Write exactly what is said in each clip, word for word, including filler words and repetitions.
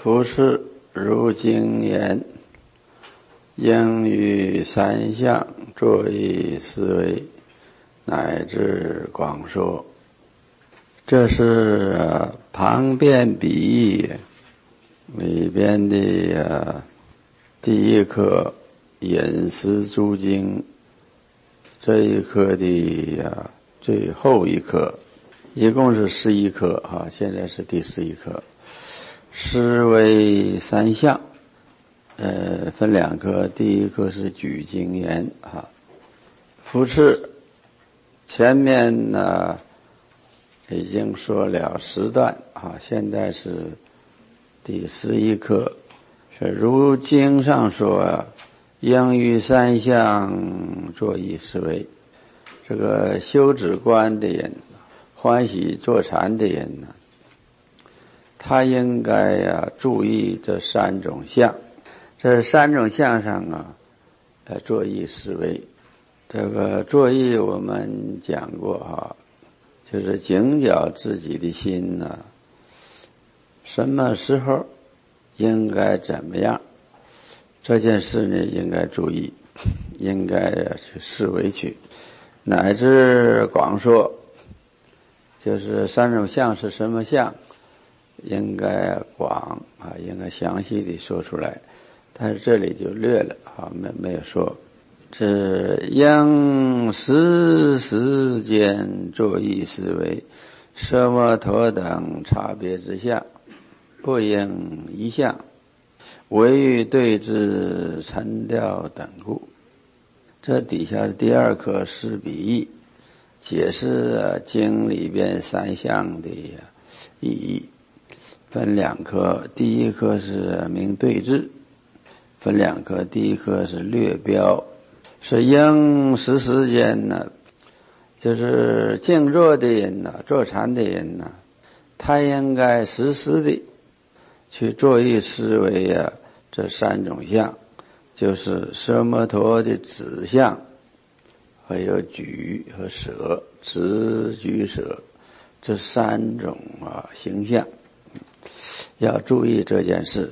夫是如经言，应于三相，作意思维，乃至广说。这是、呃、旁边比喻里边的、呃、第一课饮食诸经，这一课的、呃、最后一课，一共是十一课啊，现在是第十一课。思维三相，呃，分两课，第一课是举经言啊。扶持前面呢已经说了十段啊，现在是第十一课，是如经上说，应于三相，作意思维。这个修止观的人，欢喜坐禅的人呢，他应该呀、啊、注意这三种相，这三种相上啊，呃，作意思维。这个作意我们讲过哈、啊，就是警觉自己的心呢、啊，什么时候应该怎么样，这件事呢应该注意，应该去思维去，乃至广说，就是三种相是什么相。应该广啊，应该详细的说出来，但是这里就略了啊，没没有说。这应时时间作意思维，奢摩陀等差别之相，不应一相，唯欲对治沉掉等故。这底下是第二课是比喻，解释、啊、经里边三相的意义。分两科，第一科是明对治，分两科，第一科是略标，是应时时间呢，就是静坐的人呢，坐禅的人呢，他应该时时的去作意思维啊，这三种相，就是奢摩陀的止相，还有举和舍，止举舍这三种啊形象。要注意这件事，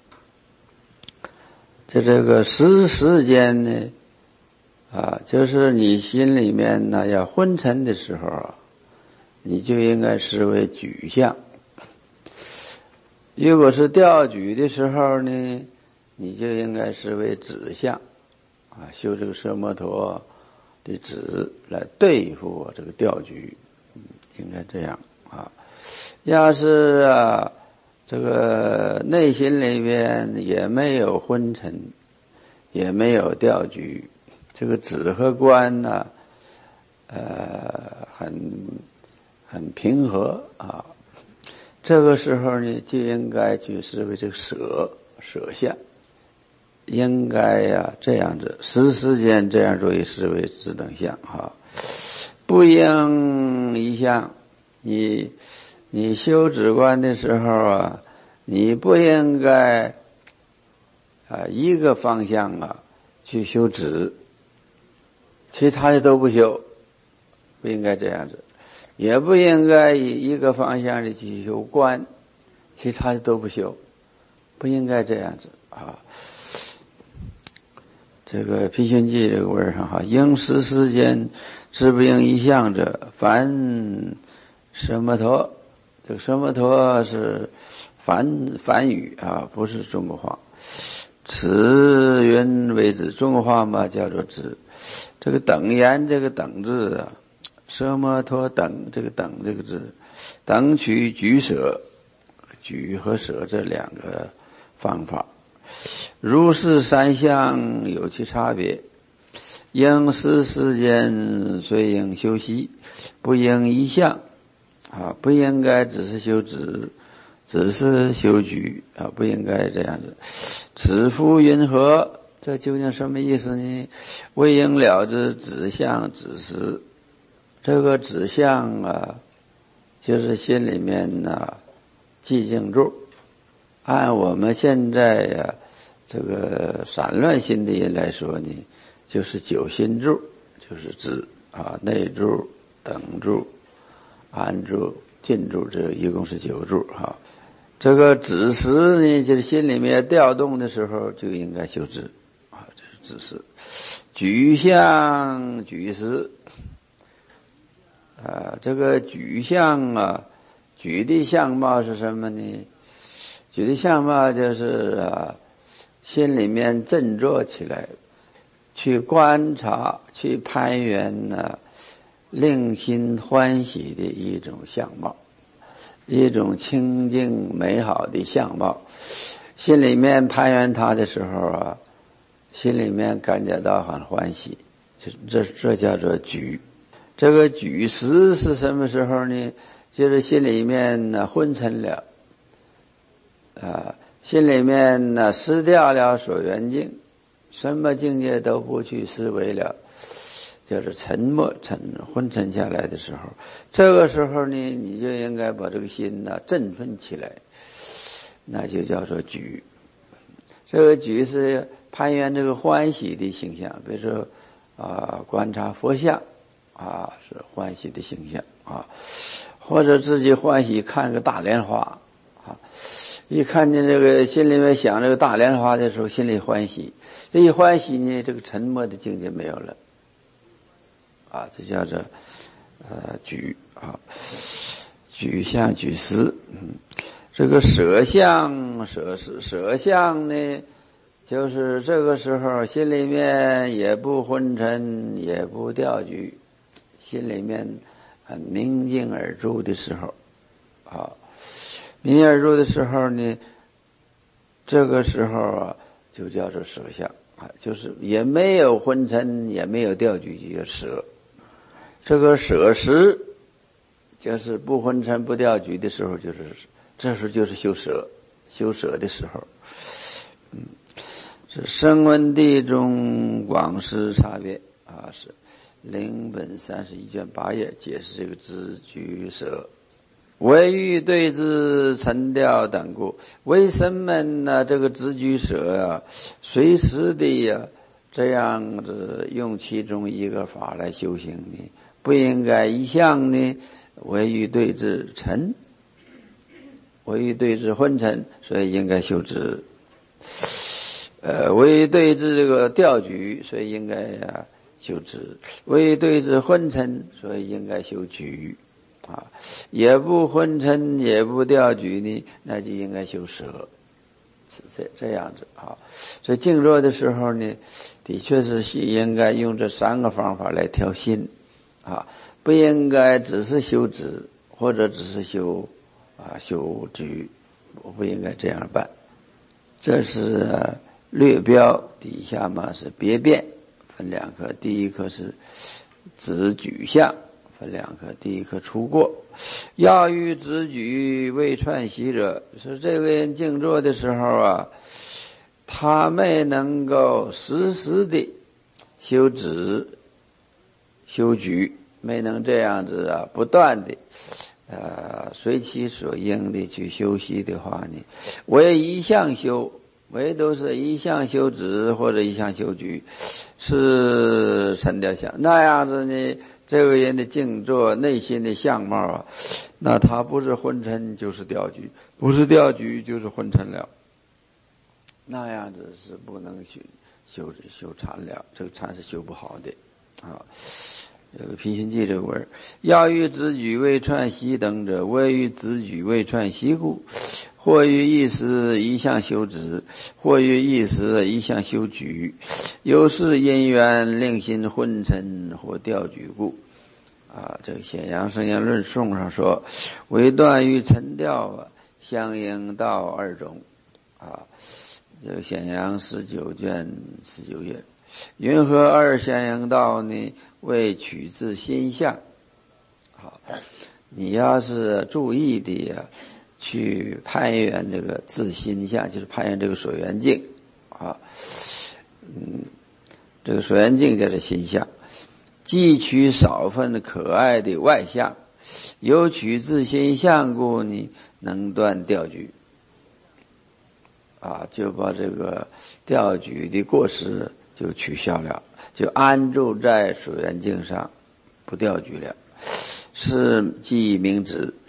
在这个时时间呢，啊，就是你心里面呢要昏沉的时候啊，你就应该视为举相；如果是调举的时候呢，你就应该视为止相，啊，修这个奢摩陀的止来对付我这个调举，嗯，应该这样啊。要是啊。这个内心里边也没有昏沉，也没有调举，这个止和观呢，呃，很很平和啊。这个时候呢，就应该去视为这个舍舍相，应该呀、啊、这样子，时时间这样作为视为止等相啊，不应一相，你。你修止观的时候啊，你不应该啊一个方向啊去修止，其他的都不修，不应该这样子，也不应该以一个方向的去修观，其他的都不修，不应该这样子啊。这个毗熏记这个文上哈，应时时间，知不应一相者，凡奢摩陀。这个奢摩陀是梵梵语啊，不是中国话。此云为止，中国话嘛叫做止。这个等言这个等字啊，奢摩陀等这个等这个字，等取举舍，举和舍这两个方法。如是三相有其差别，应时时间虽应修习，不应一相。啊，不应该只是修止，只是修举啊，不应该这样子。此复云何？这究竟什么意思呢？未应了之止相止时，这个止相啊，就是心里面呢、啊、寂静住。按我们现在呀、啊、这个散乱心的人来说呢，就是九心住，就是止啊，内住、等住。安住、进住，这一共是九住哈。 这个止识呢，就是心里面调动的时候就应该修止啊，这是止识。举相举识啊，这个举相啊，举的相貌是什么呢？举的相貌就是啊，心里面振作起来，去观察，去攀缘呢、啊，令心欢喜的一种相貌，一种清净美好的相貌。心里面攀缘它的时候啊，心里面感觉到很欢喜，这这这叫做举。这个举识是什么时候呢？就是心里面呢昏沉了，啊，心里面呢失掉了所缘境，什么境界都不去思维了，就是沉默沉昏沉下来的时候。这个时候呢，你就应该把这个心呢振奋起来，那就叫做举。这个举是攀缘这个欢喜的形象，比如说啊、呃，观察佛像啊，是欢喜的形象啊，或者自己欢喜看个大莲花啊，一看见这个心里面想这个大莲花的时候，心里欢喜，这一欢喜呢，这个沉默的境界没有了啊，这叫做呃举啊，举相举识。嗯，这个舍相舍识舍相呢，就是这个时候心里面也不昏沉，也不掉举，心里面很明净而住的时候啊，明净而住的时候呢，这个时候啊就叫做舍相啊，就是也没有昏沉，也没有掉举，就叫舍。这个舍识就是不昏沉不掉举的时候，就是这时候就是修舍修舍的时候。嗯，是声闻地中广识差别啊，是零本三十一卷八页解释这个知举舍。唯欲对治沉掉等故，为什么呢？这个知举舍啊，随时的呀这样子用其中一个法来修行呢？不应该一向呢唯欲对治沉，唯欲对治昏沉，所以应该修止。呃，唯欲对治这个掉举，所以应该啊修止；唯欲对治昏沉，所以应该修举。啊，也不昏沉，也不掉举呢，那就应该修舍，是这这样子啊。所以静坐的时候呢，的确是应该用这三个方法来调心啊，不应该只是修止或者只是修啊修举，不应该这样办。这是、啊、略标，底下嘛是别变，分两科，第一科是止举相。分两科，第一科出过，要欲止举未串习者，说这个人静坐的时候啊，他没能够时时的修止、修举，没能这样子啊，不断的呃随其所应的去修习的话呢，唯一项修，唯独是一项修止或者一项修举，是沉掉相，那样子呢。这个人的静坐内心的相貌啊，那他不是昏沉就是掉举，不是掉举就是昏沉了，那样子是不能修修修禅了，这个禅是修不好的啊。这个《毗心记》这个文，要欲止举未串习等者，谓欲止举未串习故，或于一时一项修止，或于一时一项修举，有是因缘令心昏沉或掉举故。啊，这个《显扬圣言论颂》上说，为断与沉掉啊，相应道二种。啊，这个《显扬十九卷十九页，云何二相应道呢？为取自心相。好，你要是注意的呀，去攀缘这个自心相，就是攀缘这个所缘境啊。嗯，这个所缘境叫做心相。既取少分可爱的外相，有取自心相故呢，能断掉举。啊，就把这个掉举的过失就取消了，就安住在所缘境上，不掉举了。是即明止，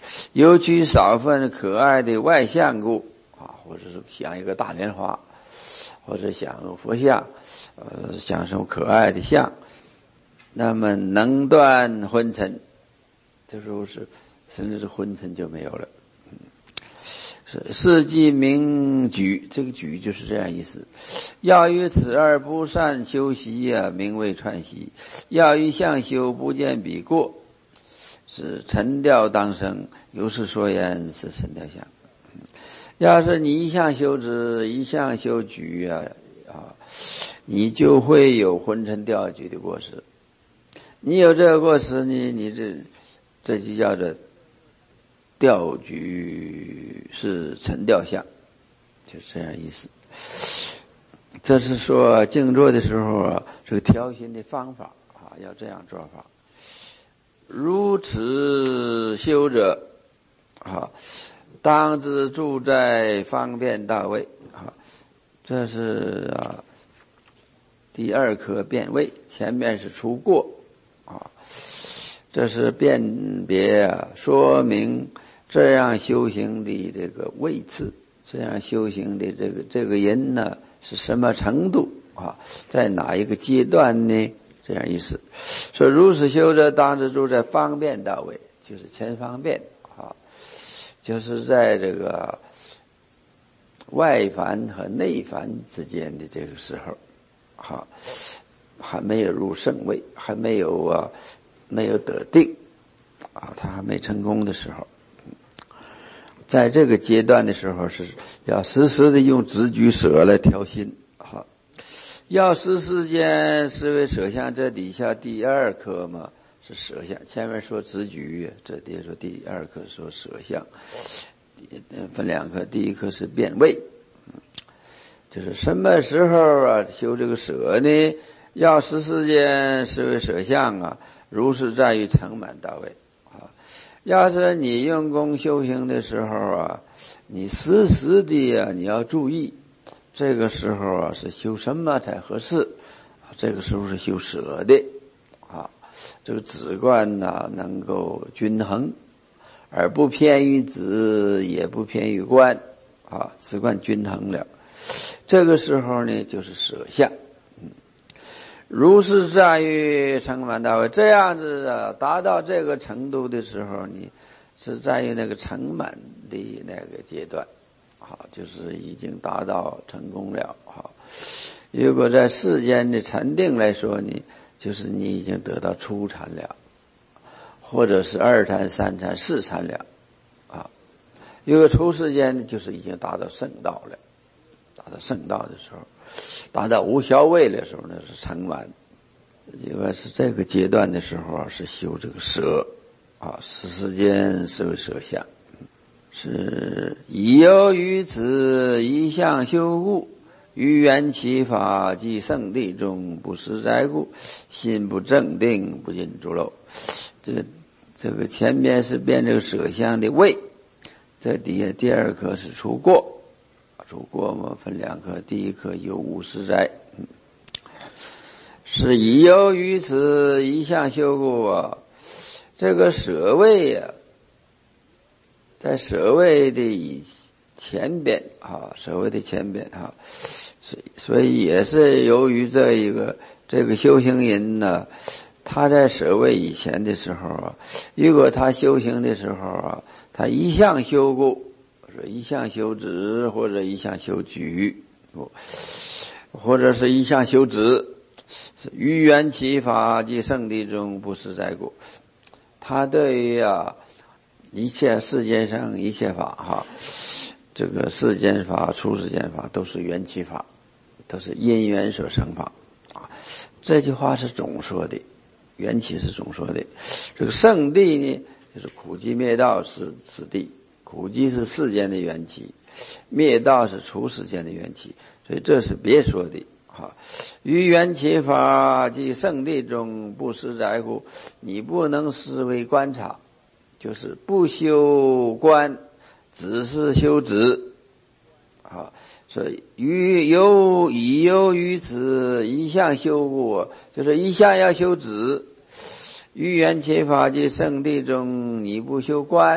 有取少分可爱的外相故啊，或者是想一个大莲花，或者想佛像，呃，想什么可爱的像，那么能断昏沉，这时候是甚至是昏沉就没有了。是世纪名举，这个举就是这样意思。要于此二不善修习啊，名为串习；要于相修不见彼过，是沉掉当生。有时说言是沉掉相。要是你一向修止，一向修举啊啊，你就会有昏沉掉举的过失。你有这个过失，你你这这就叫做调举是沉掉相，就是这样意思。这是说静坐的时候啊，这个调心的方法啊，要这样做法。如此修者啊，当知住在方便到位啊。这是啊第二颗辨位，前面是除过啊，这是辨别啊，说明这样修行的这个位次，这样修行的这个这个人呢是什么程度啊？在哪一个阶段呢？这样意思。说如此修者，当知住在方便到位，就是前方便啊，就是在这个外凡和内凡之间的这个时候，哈，还没有入圣位，还没有啊，没有得定啊，他还没成功的时候。在这个阶段的时候，是要时时的用直举舍来调心，好，要时时间是为舍相，这底下第二颗嘛是舍相，前面说直举，这底下说第二颗说舍相，分两颗，第一颗是辨位，就是什么时候啊修这个舍呢？要时时间是为舍相啊，如是在于成满到位。要是你用功修行的时候啊，你时时的啊，你要注意，这个时候啊是修什么才合适？这个时候是修舍的啊，这个止观呢能够均衡，而不偏于止，也不偏于观啊，止观均衡了。这个时候呢，就是舍相。如是在于成满到位，这样子啊，达到这个程度的时候，你是在于那个成满的那个阶段，好，就是已经达到成功了。好，如果在世间的禅定来说，你就是你已经得到初禅了，或者是二禅、三禅、四禅了，啊，如果出世间就是已经达到圣道了，达到圣道的时候。达到无消位的时候呢，是成满。因为是这个阶段的时候啊，是修这个舍啊，时时间是为舍相，是已有于此一向修故，于缘起法即圣地中不实在故，心不正定，不进诸漏。这个这个前面是变这个舍相的位，这底下第二颗是除过。除过嘛，分两颗，第一颗有无实在，嗯，是已有于此一向修故啊。这个舍位啊，在舍位的以前边啊，舍位的前边啊，所以也是由于这一个这个修行人呢，他在舍位以前的时候啊，如果他修行的时候啊，他一向修故。一向修止，或者一向修举，或者是一向修止，是于缘起法即圣地中不实在故。他对于啊一切世间上一切法哈，这个世间法、出世间法都是缘起法，都是因缘所生法啊。这句话是总说的，缘起是总说的。这个圣地呢，就是苦集灭道是此地。苦集是世间的缘起，灭道是出世间的缘起，所以这是别说的。哈，于缘起法即圣地中不实在故，你不能思维观察，就是不修观，只是修止。啊，所以于由已由于此一向修故，就是一向要修止。于缘起法即圣地中，你不修观。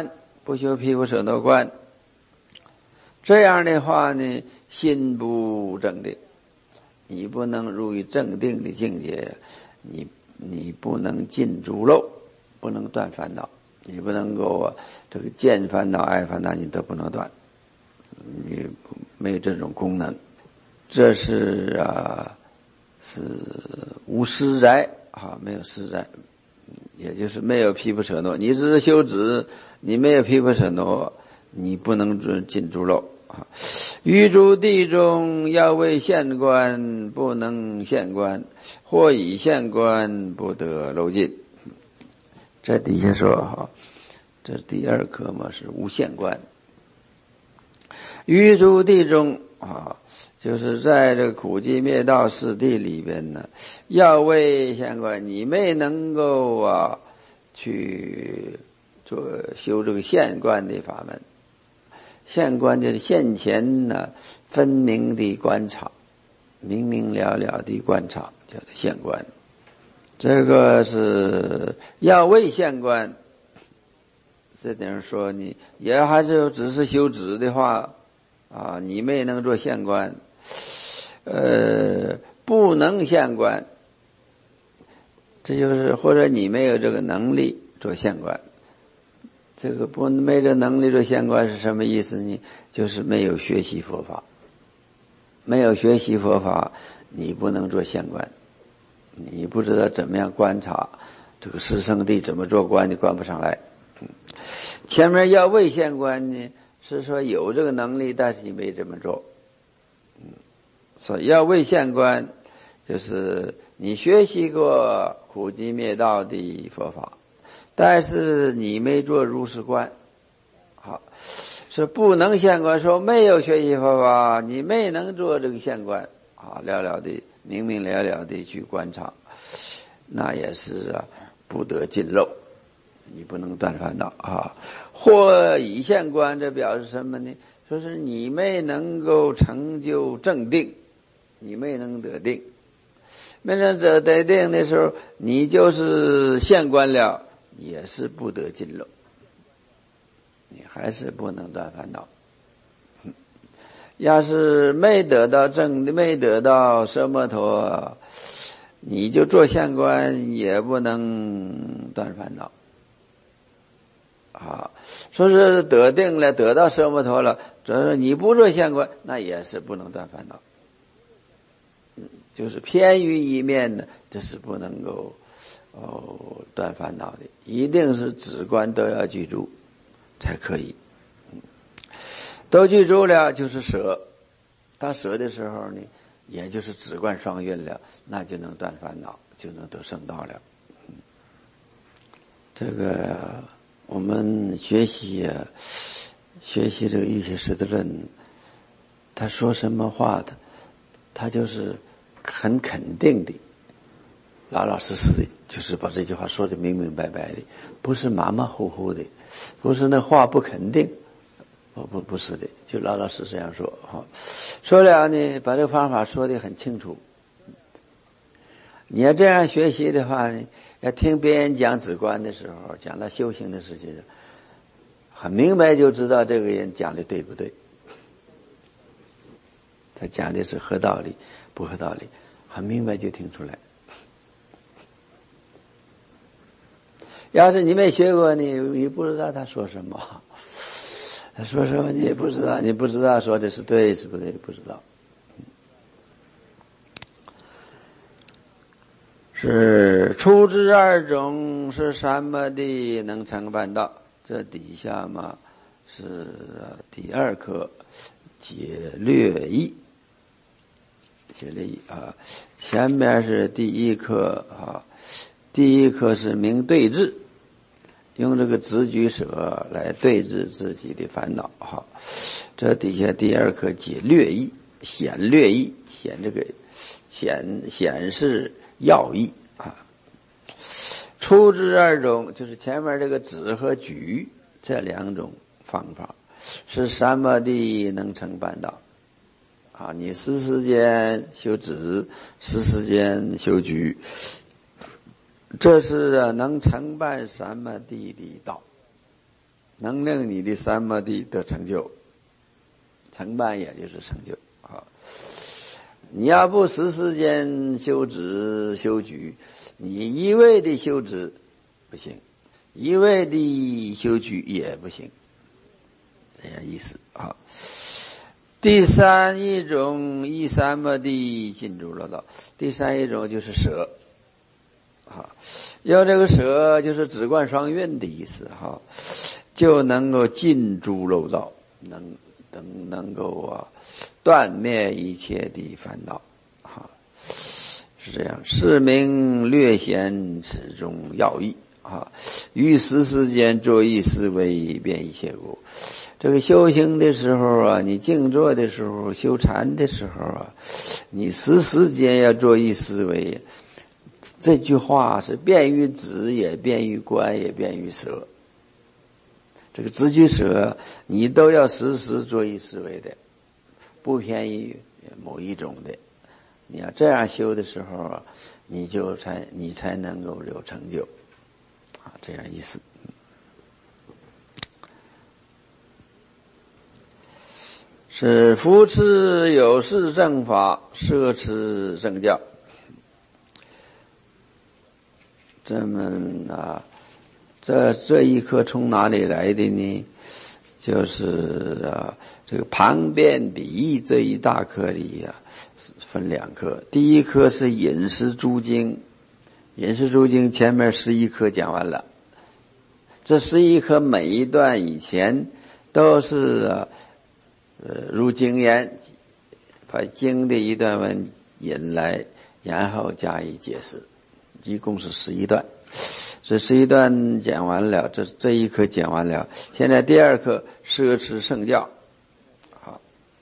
不修毗婆舍那观，这样的话呢，心不正定，你不能入于正定的境界，你你不能尽诸漏，不能断烦恼，你不能够啊，这个见烦恼、爱烦恼你都不能断，你没有这种功能，这是啊，是无施宅啊，没有施宅，也就是没有毗婆舍那。你只是修止，你没有毗婆舍那，你不能尽诸漏啊。于诸地中，要为现观，不能现观，或以现观，不得漏尽。这底下说哈，这第二课嘛是无现观。于诸地中啊，就是在这个苦集灭道四谛里边呢，要为现观，你没能够啊去做修这个现观的法门。现观就是现前呢分明的观察，明明了了的观察，叫做现观。这个是要为现观，这等于说你也还是只是修止的话啊，你没能做现观，呃，不能现观，这就是或者你没有这个能力做现观。这个不没这能力做现观是什么意思呢？就是没有学习佛法，没有学习佛法，你不能做现观，你不知道怎么样观察这个四圣谛怎么做观，你观不上来。前面要为现观呢，是说有这个能力，但是你没这么做。所以要为现观，就是你学习过苦集灭道的佛法，但是你没做如是观，好，是不能现观。说没有学习佛法，你没能做这个现观，啊，了了的明明了了的去观察，那也是啊，不得尽漏，你不能断烦恼啊。或以现观，这表示什么呢？说是你没能够成就正定，你没能得定，没能得得定的时候，你就是现观了，也是不得尽漏，你还是不能断烦恼。要是没得到正的，没得到奢摩陀，你就做现观也不能断烦恼啊。说是得定了，得到奢摩陀了，只是你不做现观，那也是不能断烦恼。就是偏于一面呢，这是不能够哦断烦恼的，一定是止观都要记住才可以。都记住了就是舍，到舍的时候呢，也就是止观双运了，那就能断烦恼，就能得圣道了。这个我们学习啊，学习这个一些识得论，他说什么话的，他就是很肯定的，老老实实的，就是把这句话说的明明白白的，不是马马虎虎的，不是那话不肯定，不不不是的，就老老实实这样说哈。说了呢，把这个方法说的很清楚。你要这样学习的话呢，要听别人讲止观的时候，讲到修行的事情，很明白就知道这个人讲的对不对，他讲的是合道理不合道理，很明白就听出来。要是你没学过，你你不知道他说什么，他说什么你也不知道，你不知道说的是对是不对，不知道。是出之二种，是什么的能成办道？这底下嘛是第二课解略义，解略义啊，前面是第一课啊，第一课是明对治，用这个直举舍来对治自己的烦恼哈。这底下第二课解略义，显略义，显这个显显示要义啊。出之二种，就是前面这个止和举这两种方法，是什么的能成办道啊？你时时间修止，时时间修举，这是能成办什么地的道？ 能令你的三摩地得成就。成办也就是成就啊！你要不时时间修止修举，你一味的修止不行，一味的修举也不行，这样意思啊。第三一种依三摩地进诸六道，第三一种就是舍啊，要这个舍就是止观双运的意思哈，就能够进诸六道，能能能够啊断灭一切的烦恼，哈，是这样。是名略显此中要义啊，于时时间作意思维遍一切故。这个修行的时候啊，你静坐的时候，修禅的时候啊，你时时间要作意思维。这句话是便于止，也便于观，也便于舍。这个直居舍你都要时时作意思维的，不偏于某一种的。你要这样修的时候啊，你就才你才能够有成就啊，这样意思。是扶持有事正法，摄持正教。这么啊这这一课从哪里来的呢？就是啊，这个旁边比喻这一大课里啊，分两课。第一课是饮食诸经，饮食诸经前面十一课讲完了。这十一课每一段以前都是啊，呃，如经言，把经的一段文引来，然后加以解释，一共是十一段。这十一段讲完了，这这一课讲完了，现在第二课摄持圣教，好，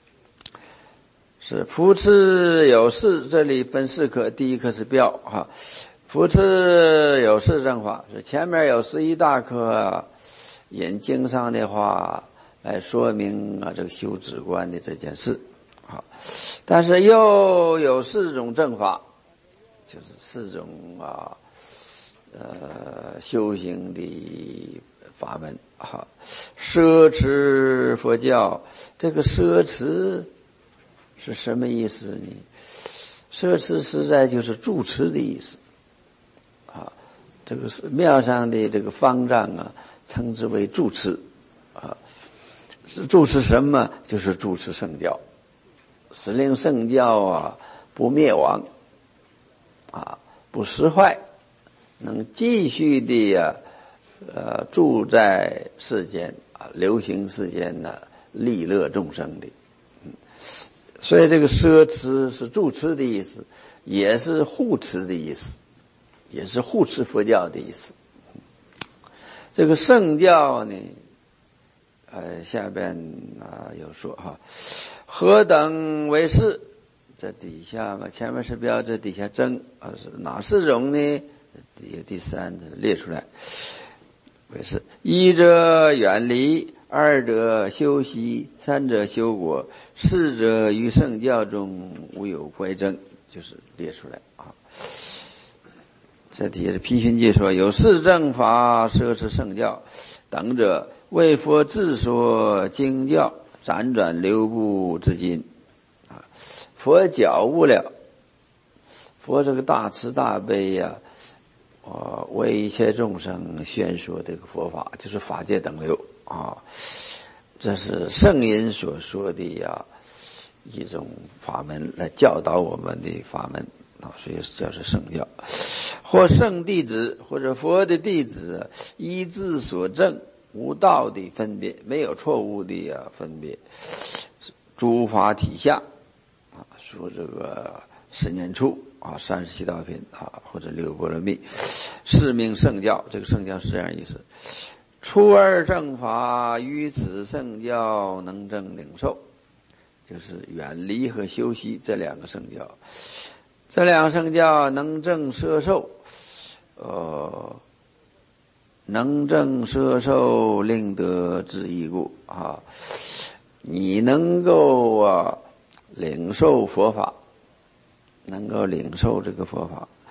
是扶持有事，这里分四课，第一课是标哈，扶持有事正法，是前面有十一大课引经上的话来说明啊这个修止观的这件事，好，但是又有四种正法，就是四种啊。呃，修行的法门哈，摄持佛教，这个摄持是什么意思呢？摄持实在就是住持的意思啊。这个是庙上的这个方丈啊，称之为住持啊。是住持什么？就是住持圣教，使令圣教啊不灭亡啊，不失坏。能继续的啊，呃，住在世间啊，流行世间呢、啊，利乐众生的，嗯，所以这个摄持是住持的意思，也是护持的意思，也是护持佛教的意思。这个圣教呢，呃，下边啊有说哈，何等为是？这底下嘛，前面是标，这底下真啊是哪四种呢？第第三列出来，为是一者远离，二者修习，三者修果，四者于圣教中无有乖争，就是列出来啊。这底下是批评界说，有四正法，摄持圣教等者，为佛自说经教，辗转流布至今啊。佛觉悟了，佛这个大慈大悲呀、啊。呃，为一切众生宣说这个佛法，就是法界等流啊，这是圣人所说的呀一种法门，来教导我们的法门啊，所以叫是圣教。或圣弟子或者佛的弟子，依自所证，无道的分别，没有错误的呀分别，诸法体相啊，说这个十年处。啊，三十七道品啊，或者六波罗蜜，是名圣教。这个圣教是这样意思：初二正法，于此圣教能证领受，就是远离和修习这两个圣教。这两个圣教能证摄受，呃，能证摄受，令得知义故啊。你能够啊领受佛法。能够领受这个佛法，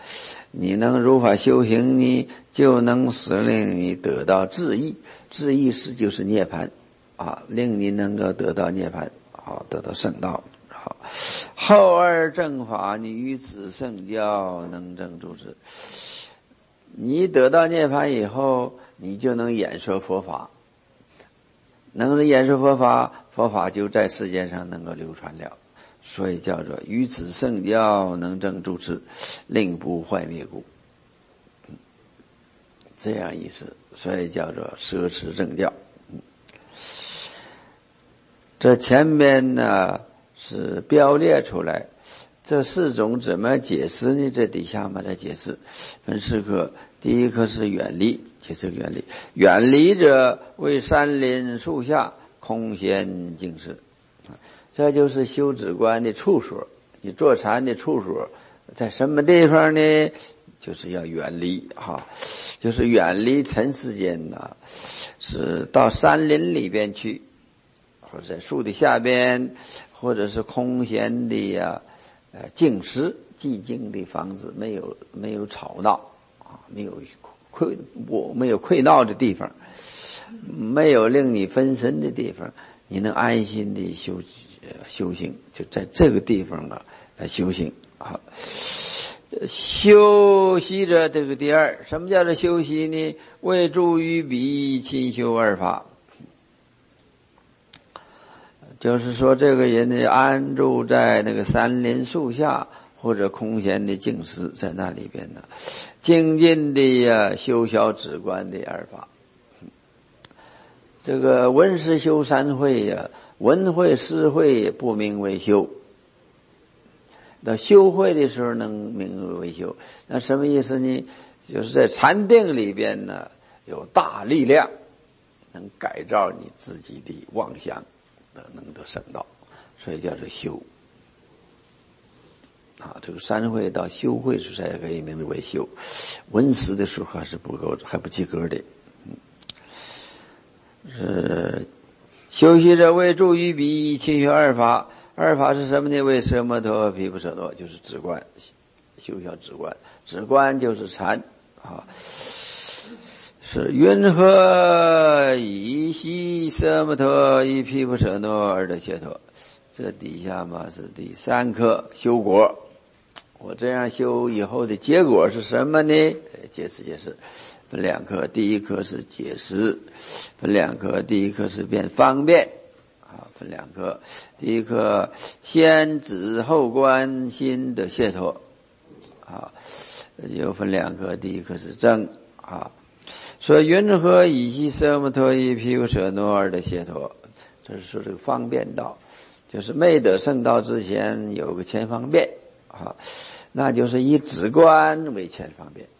你能如法修行呢，就能使令你得到智意。智意是就是涅槃啊，令你能够得到涅槃啊，得到圣道。好，后二正法，你于此圣教能证诸之。你得到涅槃以后，你就能演说佛法，能演说佛法，佛法就在世界上能够流传了。所以叫做于此圣教能证诸之，令不坏灭故。这样意思，所以叫做奢侈正教。这前面呢是标列出来，这四种怎么解释呢？这底下嘛再解释，分四科。第一科是远离，解释远离。远离者为山林树下空闲静室，这就是修止观的处所。你坐禅的处所在什么地方呢？就是要远离哈，就是远离尘世间呢，是到山林里边去，或者在树的下边，或者是空闲的呀，呃，静室，寂静的房子，没有没有吵闹啊，没有溃我没有溃闹的地方，没有令你分神的地方，你能安心的修修行，就在这个地方啊来修行啊。修习者，这个第二，什么叫做修习呢？为助于彼勤修二法，就是说这个人呢安住在那个山林树下或者空闲的静室，在那里边呢精进的呀修小止观的二法。这个闻思修三会呀，闻会思会不名为修，到修会的时候能名为修。那什么意思呢？就是在禅定里边呢有大力量能改造你自己的妄想，能得圣道，所以叫做修啊。这个三会到修会时才可以名为修，闻思的时候还是不够，还不及格的。是修习者为助于彼勤修二法。二法是什么呢？为奢摩陀毗婆舍那，就是止观，修小止观。止观就是禅啊。是云何以息奢摩陀以毗婆舍那而得解脱？这底下嘛是第三课修果。我这样修以后的结果是什么呢？解释解释。分两课，第一课是解释，分两课，第一课是变方便啊，分两课，第一课先止后观心的解脱啊，又分两课，第一课是正啊，说云何以息奢摩陀以毗婆舍那而的解脱？这是说这个方便道，就是没得圣道之前有个前方便啊，那就是以止观为前方便。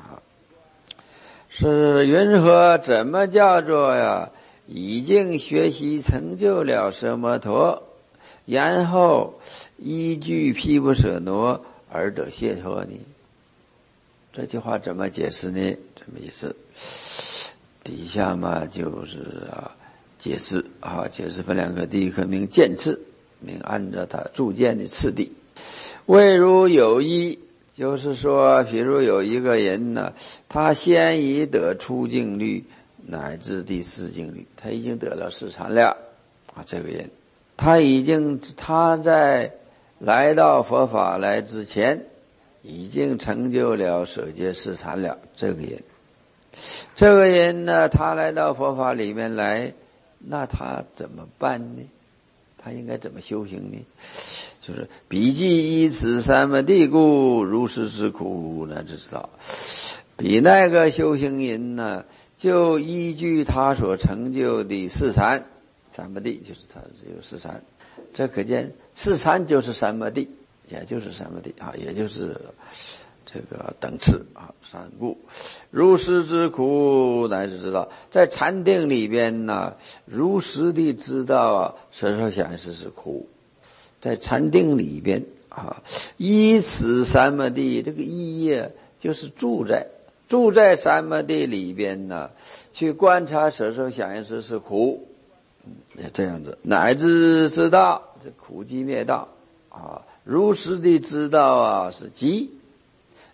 是云何怎么叫做呀？已经学习成就了奢摩陀，然后依据毗婆舍那而得解脱呢？这句话怎么解释呢？什么意思？底下嘛就是啊解释啊，解释分两个，第一个名见次，名按照他铸见的次第。未如有一。就是说，比如有一个人呢，他先已得出净律乃至第四净律，他已经得了四禅了啊。这个人，他已经他在来到佛法来之前，已经成就了舍戒四禅了。这个人，这个人呢，他来到佛法里面来，那他怎么办呢？他应该怎么修行呢？就是彼既依此三摩地故，如是之苦难知道。比那个修行人呢，就依据他所成就的四禅，三摩地就是他只有四禅，这可见四禅就是三摩地，也就是三摩地啊，也就是这个等次啊，三故如是之苦乃是知道。在禅定里边呢，如实地知道啊，舍受想行识是苦。在禅定里边啊，依此三摩地，这个依呀就是住在住在三摩地里边呢，去观察舍受想行识是苦，也这样子，乃至知道这苦集灭道啊，如实地知道啊是集，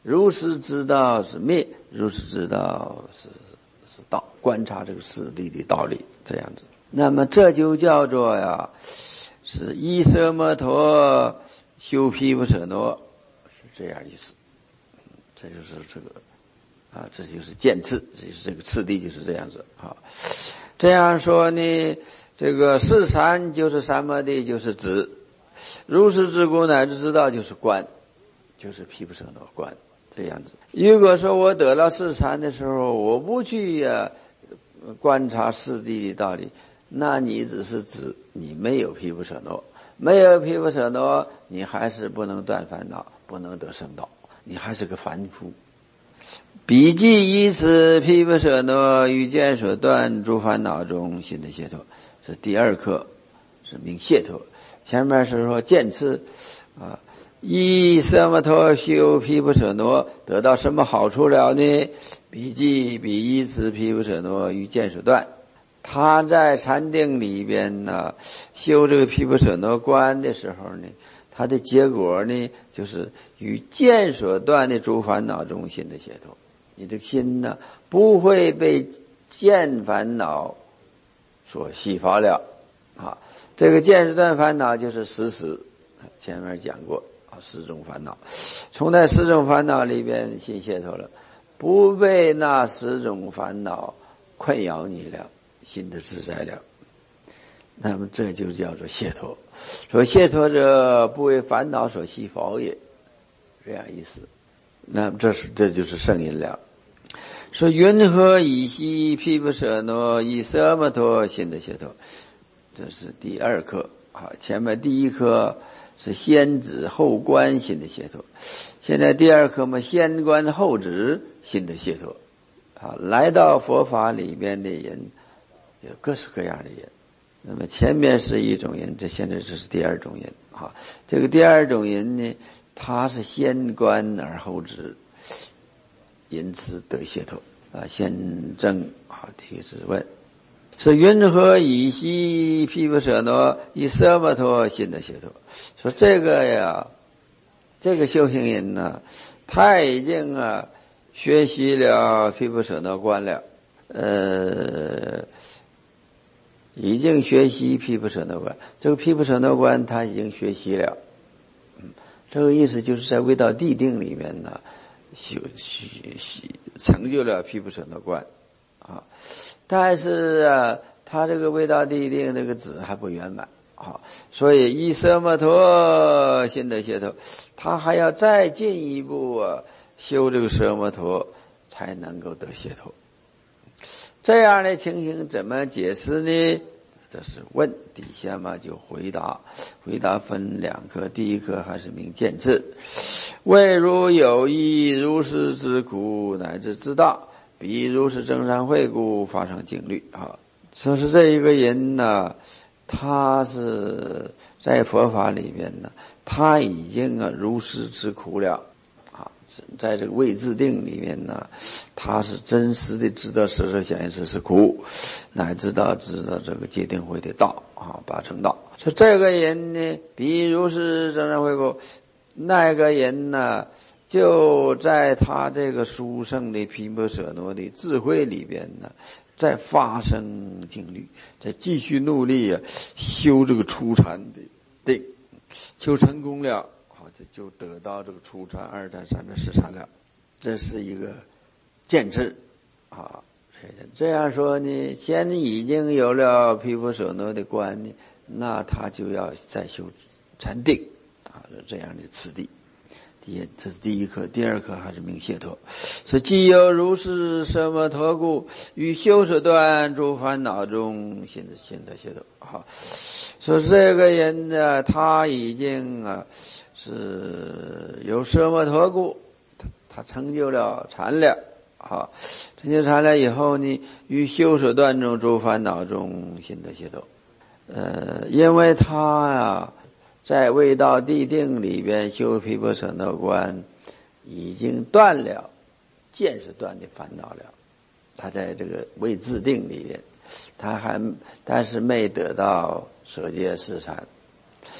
如是知道是灭，如是知道是是道，观察这个事理的道理，这样子。那么这就叫做呀，是依奢摩陀修毗婆舍那，是这样意思。这就是这个啊，这就是渐次，这就是这个次第就是这样子啊。这样说呢，这个是三就是三摩地就是知，如是知故乃至知道就是观，就是毗婆舍那观，这样子。如果说我得了是禅的时候，我不去呀、啊、观察四谛的道理，那你只是指你没有毗婆舍那，没有毗婆舍那，你还是不能断烦恼，不能得圣道，你还是个凡夫。彼即以此毗婆舍那于见所断诸烦恼中心的解脱，这第二课是名解脱。前面是说见次啊，依奢摩陀修毗婆舍那得到什么好处了呢？彼即彼依此毗婆舍那于见所断，他在禅定里边呢修这个毗婆舍那观的时候呢，他的结果呢就是与见所断的诸烦恼中心的解脱。你的心呢不会被见烦恼所系法了啊。这个见所断烦恼就是十识，前面讲过啊，十种烦恼，从那十种烦恼里边心解脱了，不被那十种烦恼困扰你了，心的自在了。那么这就叫做解脱。说解脱者不为烦恼所系法也，这样意思。那么这是这就是圣因了。说云何以悉毗婆舍那依奢摩陀心的解脱，这是第二课啊。前面第一课是先知后观心的解脱，现在第二课嘛，先观后知心的解脱啊。来到佛法里边的人有各式各样的人，那么前面是一种人，这现在这是第二种人啊。这个第二种人呢，他是先观而后知，因此得解脱啊。先正啊，第一个是问，是云何以悉毗婆舍那依奢摩陀心的解脱？说这个呀，这个修行人呢，他已经啊学习了毗婆舍那观了，呃，已经学习毗婆舍那观。这个毗婆舍那观他已经学习了，嗯，这个意思就是在未到地定里面呢，修修成就了毗婆舍那观啊。但是啊，他这个未到地定这个止还不圆满啊，所以依奢摩陀心的解脱，他还要再进一步啊修这个奢摩陀，才能够得解脱。这样的情形怎么解释呢？这是问，底下嘛就回答，回答分两课，第一课还是名见智，谓如有意如是之苦乃至知道，彼如是正善慧故发生经律啊。说是这一个人呢，他是在佛法里面呢，他已经啊如是之苦了啊，在这个位自定里面呢，他是真实的知道色受想行识是苦，乃知道知道这个戒定慧的道啊，八正道。说这个人呢，比如是正善慧故，那个人呢，就在他这个殊胜的毗婆舍那的智慧里边呢，再发生经律，再继续努力啊，修这个初禅的定，修成功了，好，这就得到这个初禅、二禅、三禅、四禅了。这是一个见智啊。这样说呢，先已经有了毗婆舍那的观呢，那他就要再修禅定啊，这样的次第。第一，这是第一课。第二课还是名解脱。说既有如是奢摩陀故，于修所断诸烦恼中心的心的解脱。好，说这个人呢，他已经啊是有奢摩陀故，他他成就了禅了。好，成就禅了以后呢，于修所断中诸烦恼中心的解脱。呃，因为他呀，在未到地定里边修毗婆舍那观，已经断了见是断的烦恼了。他在这个未自定里边，他还但是没得到舍戒四禅。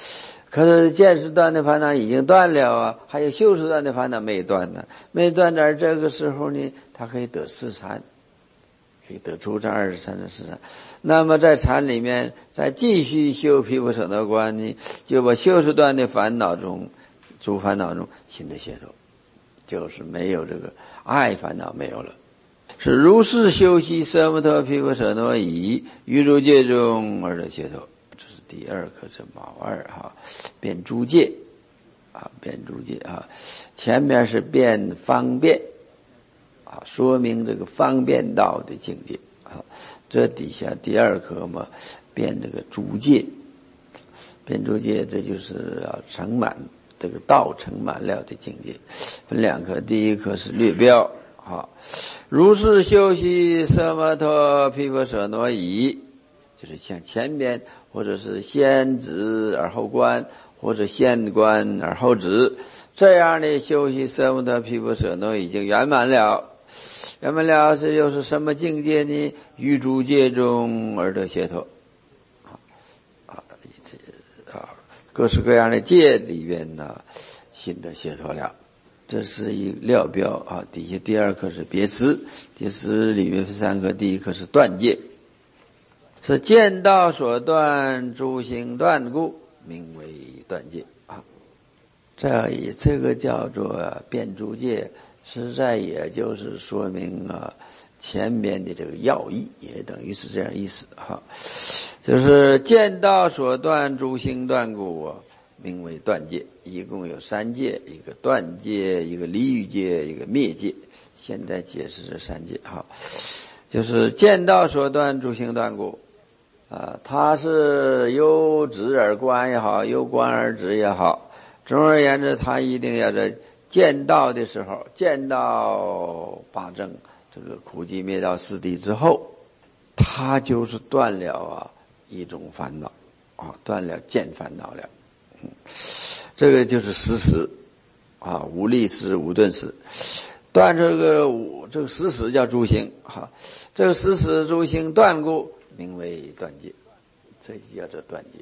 可是见识断的烦恼已经断了啊，还有修识断的烦恼没断呢，没断的，这个时候呢，他可以得四禅，可以得初禅、二十禅、四禅。那么在禅里面，再继续修毗婆舍那观呢，就把修识断的烦恼中，诸烦恼中新的解脱，就是没有这个爱烦恼没有了。是如是修习奢摩他毗婆舍那已于诸界中而得解脱。第二课是卯二哈，变诸界啊，变诸界啊，前面是变方便啊，说明这个方便道的境界啊。这底下第二课嘛，变这个诸界，变诸界，这就是要成满这个道成满了的境界。分两课，第一课是略标啊，如是修习奢摩他毗婆舍那已，就是像前边。或者是先止而后观，或者先观而后止，这样的修习奢摩他毗婆舍那已经圆满了。圆满了，这又是什么境界呢？于诸界中而得解脱。啊啊，这啊，各式各样的界里边呢，心得解脱了。这是一料标啊。底下第二课是别词，第四里面分三课，第一课是断界。是见道所断，诸行断故，名为断界啊。这这个叫做变诸界，实在也就是说明啊前边的这个要义，也等于是这样意思哈。就是见道所断，诸行断故，名为断界。一共有三界，一个断界，一个离欲界，一个灭界。现在解释这三界哈，就是见道所断，诸行断故。啊，他是由止而观也好，由观而止也好，总而言之，他一定要在见道的时候，见到八正这个苦集灭道四谛之后，他就是断了啊一种烦恼啊，断了见烦恼了。嗯，这个就是实时啊，无力时、无顿时，断这个这个实时叫诸行哈，这个实时诸行断故。名为断界，这就叫做断界。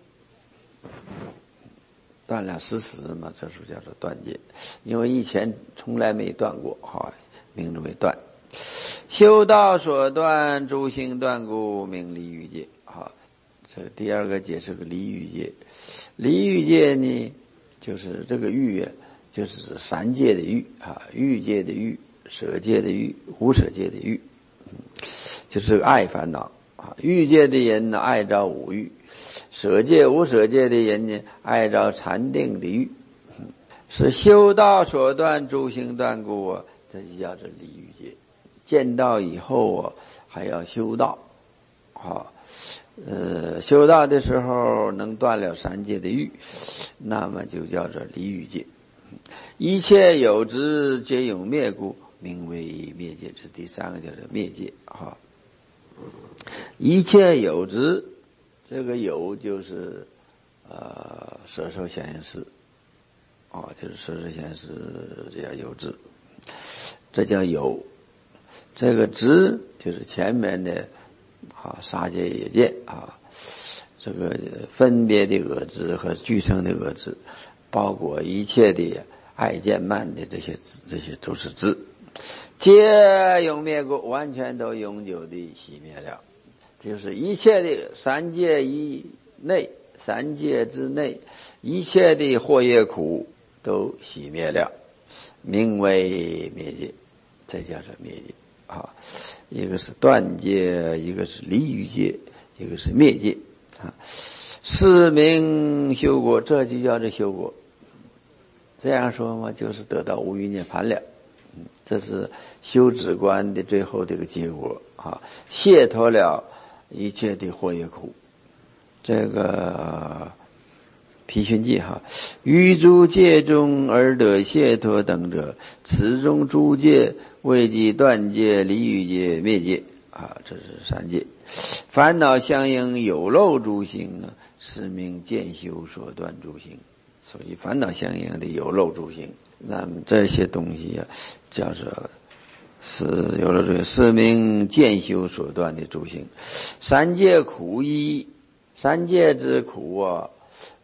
断了实时嘛，这时候叫做断界，因为以前从来没断过，哈，名字为断。修道所断，诸行断故，名离欲界。哈，这个第二个解释个离欲界。离欲界呢，就是这个欲，就是三界的欲啊，欲界的欲，舍界的欲，无舍界的欲，就是爱烦恼。欲界的人呢，爱着五欲；舍界、无舍界的人呢，爱着禅定的欲。是修道所断，诸行断故啊，这就叫做离欲界。见道以后啊，还要修道，啊，呃，修道的时候能断了三界的欲，那么就叫做离欲界。一切有之，皆永灭故，名为灭界。这第三个叫做灭界啊。一切有之，这个有就是呃舍受显现识啊，就是舍受显现识这叫有之，这叫有。这个知就是前面的啊杀戒业见啊，这个分别的恶知和俱生的恶知，包括一切的爱见慢的这些这些都是知，皆永灭故，完全都永久的熄灭了。就是一切的三界以内，三界之内，一切的祸业苦都熄灭了，名为灭界。这叫做灭界啊！一个是断界，一个是离欲界，一个是灭界啊。是名修果，这就叫做修果。这样说嘛，就是得到无余涅盘了。这是修止观的最后这个结果啊，解脱了一切的祸业苦。这个毗熏记哈，于诸界中而得解脱等者，此中诸界谓即断界、离欲界、灭界啊，这是三界。烦恼相应有漏诸行啊，是名见修所断诸行。所以烦恼相应的有漏诸行，那么这些东西啊，叫做是有漏诸行，是名见修所断的诸行。三界苦一，三界之苦啊，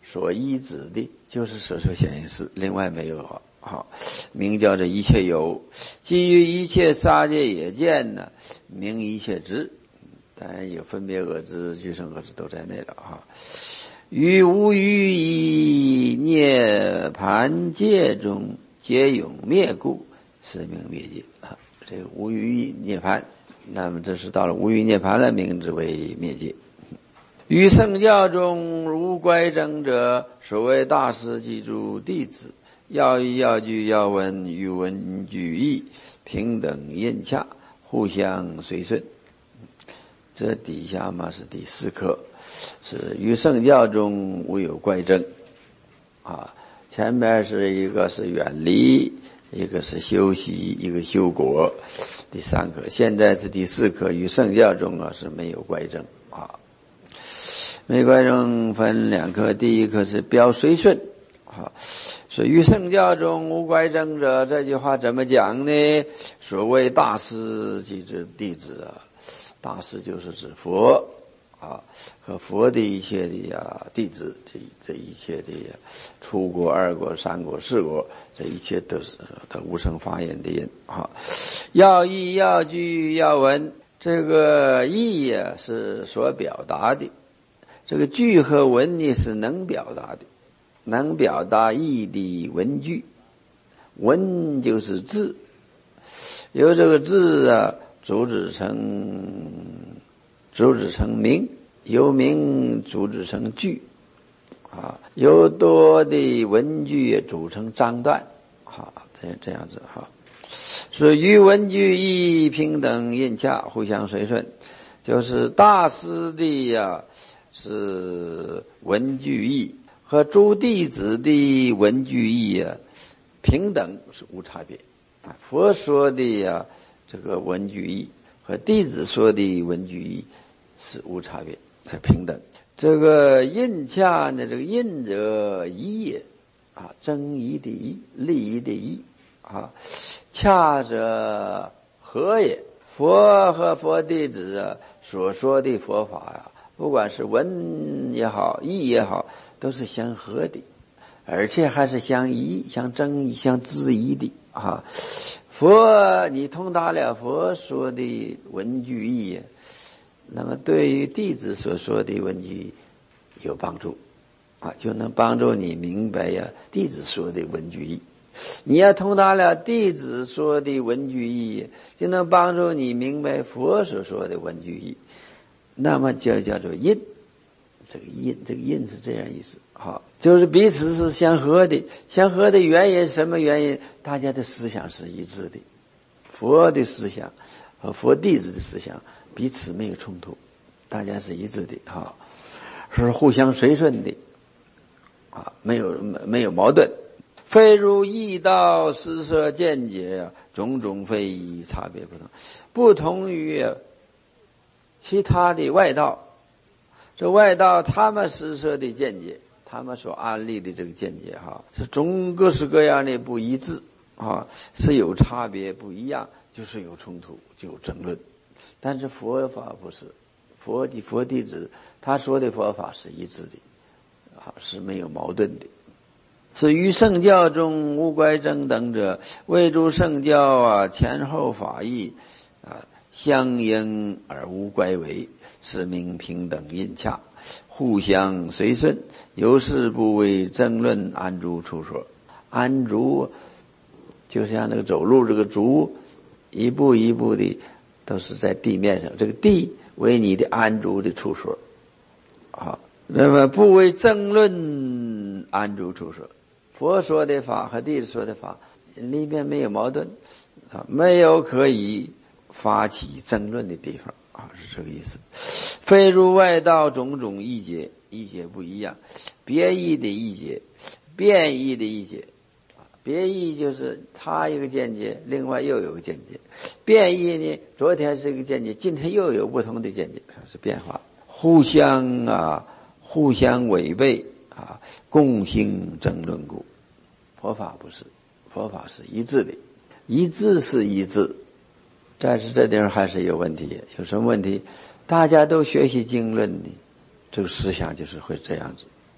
所依止的，就是所说显现事，另外没有好，名叫做一切有，基于一切杀界也见呢，名一切知，当然有分别讹知、俱生讹知都在内了哈。于无余以涅盘界中皆永灭故，是名灭界啊。这个无余涅盘，那么这是到了无余涅盘了，名之为灭界。于圣教中无乖争者，所谓大师记住弟子，要义要据要闻，语文句义，平等应洽，互相随顺。这底下嘛是第四课，是于圣教中无有乖争啊。前面是一个是远离，一个是修习，一个修果。第三课，现在是第四课，于圣教中啊是没有乖争啊。没乖争分两课，第一课是标随顺啊。所以于圣教中无乖争者，这句话怎么讲呢？所谓大师即指弟子啊，大师就是指佛啊，和佛的一切的啊弟子，这这一切的初果、二果、三果、四果，这一切都是他无生法眼的人啊。要义要据要闻，这个义呀是所表达的，这个句和文呢是能表达的，能表达义的文句。文就是字，由这个字啊组织成组织成名，由名组织成句啊，由多的文句组成章段啊，这这样子哈。所以于文句义平等应洽，互相随顺，就是大师的呀、啊、是文句义和诸弟子的文句义啊平等，是无差别啊。佛说的呀、啊、这个文句义和弟子说的文句义是无差别，是平等。这个应洽呢，这个应者义也啊，争义的义，利益的义啊，洽者合也。佛和佛弟子啊所说的佛法呀、啊，不管是文也好，义也好，都是相合的，而且还是相宜、相争议、相质疑的啊。佛你通达了佛说的文句义，那么对于弟子所说的文句有帮助啊，就能帮助你明白呀弟子说的文句义。你要通达了弟子说的文句义，就能帮助你明白佛所说的文句义，那么就叫做印。这个印，这个印是这样意思，好，就是彼此是相合的。相合的原因什么原因？大家的思想是一致的，佛的思想和佛弟子的思想彼此没有冲突，大家是一致的，哈，是互相随顺的，啊，没有没有矛盾。非如义道施设见解，种种非异，差别不同，不同于其他的外道。这外道他们施设的见解，他们所安立的这个见解哈，是种各式各样的不一致啊，是有差别不一样，就是有冲突，就有争论。但是佛法不是，佛的佛弟子他说的佛法是一致的啊，是没有矛盾的。是于圣教中无乖争等者，谓诸圣教啊前后法义啊相应而无乖违，是名平等应洽，互相随顺，由是不为争论安住处所。安住就像那个走路，这个足一步一步的都是在地面上，这个地为你的安住的处所啊。那么不为争论安住处所，佛说的法和弟子说的法里面没有矛盾啊，没有可以发起争论的地方啊，是这个意思。非如外道种种义解，义解不一样，别义的义解，变义的义解。别义就是他一个见解，另外又有个见解。变义呢，昨天是一个见解，今天又有不同的见解，是变化，互相啊，互相违背啊，共性争论故。佛法不是，佛法是一致的，一致是一致，但是这地方还是有问题。有什么问题？大家都学习经论的，这个思想就是会这样子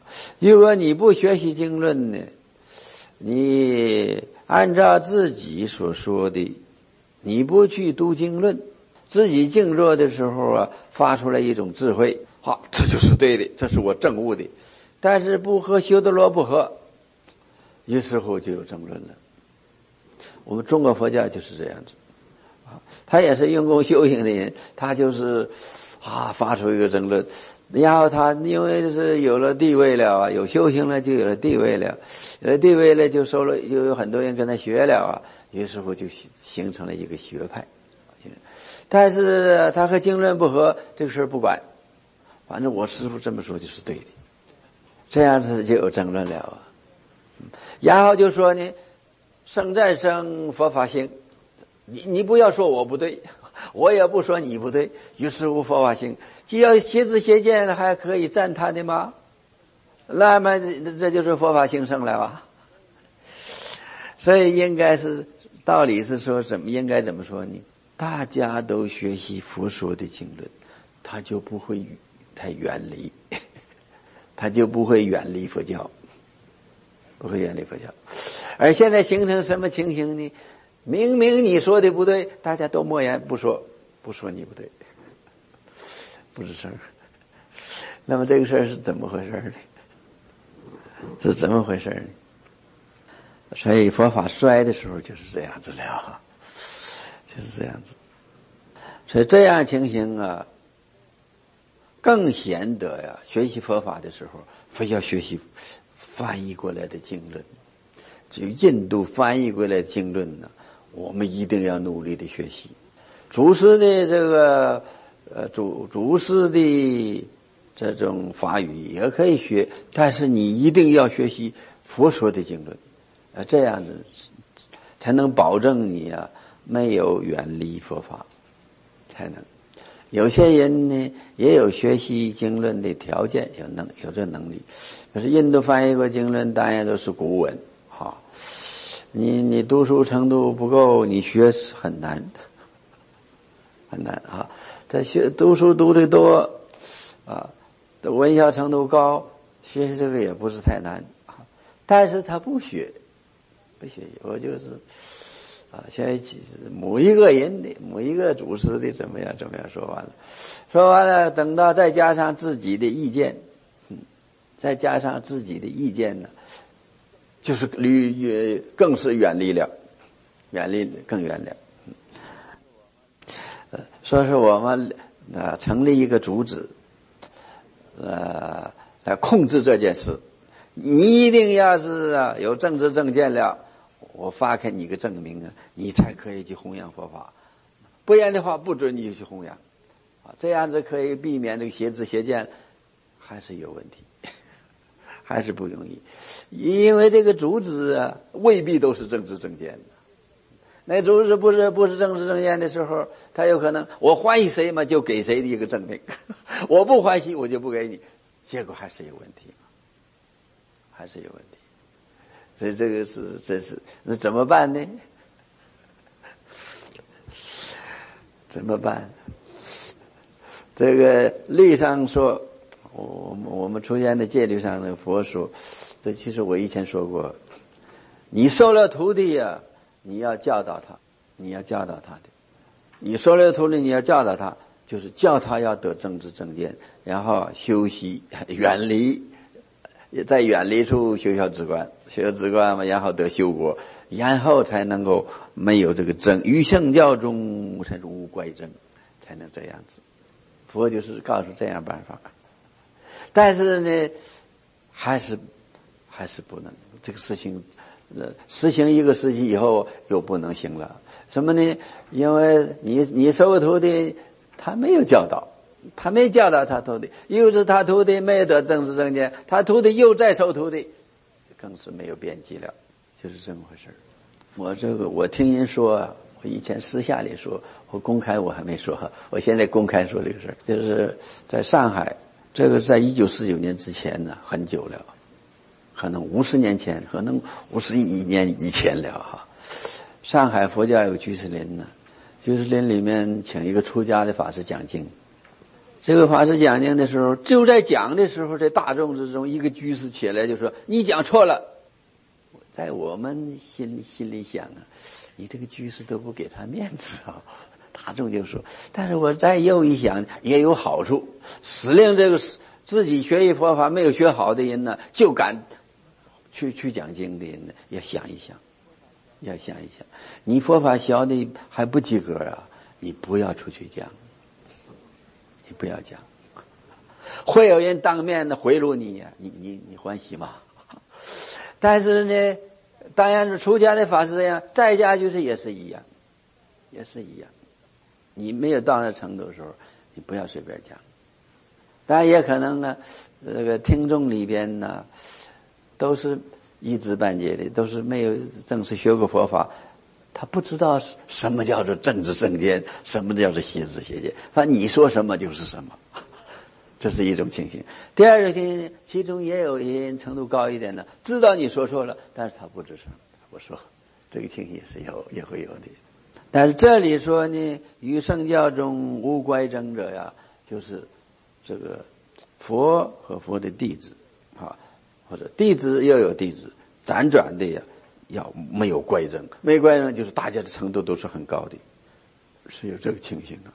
如果你不学习经论呢，你按照自己所说的，你不去读经论，自己静坐的时候啊，发出来一种智慧，好，这就是对的，这是我证悟的。但是不和修德罗不合，有时候就有争论了。我们中国佛教就是这样子，啊，他也是用功修行的人，他就是啊发出一个争论，然后他因为是有了地位了啊，有修行了就有了地位了，有了地位了就收了，就有很多人跟他学了啊，有时候就形成了一个学派。但是他和经论不合，这个事儿不管，反正我师父这么说就是对的，这样子就有争论了啊。然后就说呢，生在生，佛法兴，你你不要说我不对，我也不说你不对，于是乎佛法兴。既要邪知邪见，还可以赞叹的吗？那么这就是佛法兴盛了啊。所以应该是道理是说怎么应该怎么说呢？大家都学习佛说的经论，他就不会太远离，他就不会远离佛教，不会远离佛教。而现在形成什么情形呢？明明你说的不对，大家都默言不说，不说你不对，不吱声。那么这个事儿是怎么回事呢？是怎么回事呢？所以佛法衰的时候就是这样子了，就是这样子。所以这样情形啊，更显得呀，学习佛法的时候，非要学习翻译过来的经论。只有印度翻译过来的经论呢，我们一定要努力的学习。祖师的这个呃祖祖师的这种法语也可以学，但是你一定要学习佛说的经论，呃，这样子才能保证你啊没有远离佛法，才能。有些人呢也有学习经论的条件，有能有这能力。可是印度翻译过经论，当然都是古文，哈，你你读书程度不够，你学很难，很难啊。他学读书读得多，啊，文学程度高，学习这个也不是太难啊。但是他不学，不学，我就是。啊，现在某一个人的某一个祖师的怎么样怎么样说完了，说完了，等到再加上自己的意见，嗯，再加上自己的意见呢，就是离更是远离了，远离更远了。呃，说是我们呃成立一个组织，呃，来控制这件事。你一定要是啊有政治正见了。我发给你一个证明啊，你才可以去弘扬佛法，不然的话不准你去弘扬，啊，这样子可以避免这个邪知邪见，还是有问题，还是不容易，因为这个组织啊未必都是政治正见的，那组织不是不是政治正见的时候，他有可能我欢喜谁嘛就给谁的一个证明，我不欢喜我就不给你，结果还是有问题，还是有问题。所以这个是这是那怎么办呢？怎么办？这个律上说，我们我们出现的戒律上的佛说，这其实我以前说过，你收了徒弟呀、啊，你要教导他，你要教导他的，你收了徒弟，你要教导他，就是教他要得政治正见，然后修习远离。在远离处修修止观，修修止观嘛，然后得修果，然后才能够没有这个争，于圣教中才是无怪争，才能这样子。佛就是告诉这样办法，但是呢，还是还是不能这个事情，呃，实行一个时期以后又不能行了。什么呢？因为你你收个徒弟，他没有教导。他没教导他徒弟，又是他徒弟没有得政治正见，他徒弟又再收徒弟，更是没有边际了，就是这么回事。我这个我听人说，我以前私下里说，我公开我还没说，我现在公开说这个事儿，就是在上海，这个在一九四九年之前呢，很久了，可能五十年前，可能五十一年以前了哈。上海佛教有居士林呢，居士林里面请一个出家的法师讲经。 这个法师讲经的时候，就在讲的时候，在大众之中，一个居士起来就说：“你讲错了。”在我们心心里想啊，你这个居士都不给他面子啊。大众就说，但是我再又一想，也有好处，使令这个自己学习佛法没有学好的人呢，就敢去去讲经的人呢，要想一想，要想一想，你佛法学的还不及格啊，你不要出去讲，你不要讲，会有人当面的回录你呀、啊，你你你欢喜吗？但是呢，当然是出家的法师呀，在家就是也是一样，也是一样。你没有到那程度的时候，你不要随便讲。当然也可能呢，这个听众里边呢，都是一知半解的，都是没有正式学过佛法，他不知道什么叫做正知正见，什么叫做邪知邪见。反正你说什么就是什么，这是一种情形。第二种情形，其中也有一些人程度高一点的，知道你说错了，但是他不吱声。我说这个情形也是有，也会有的。但是这里说呢，于圣教中无乖争者呀，就是这个佛和佛的弟子啊，或者弟子要有弟子，辗转的呀要没有乖争，没乖争就是大家的程度都是很高的，是有这个情形的。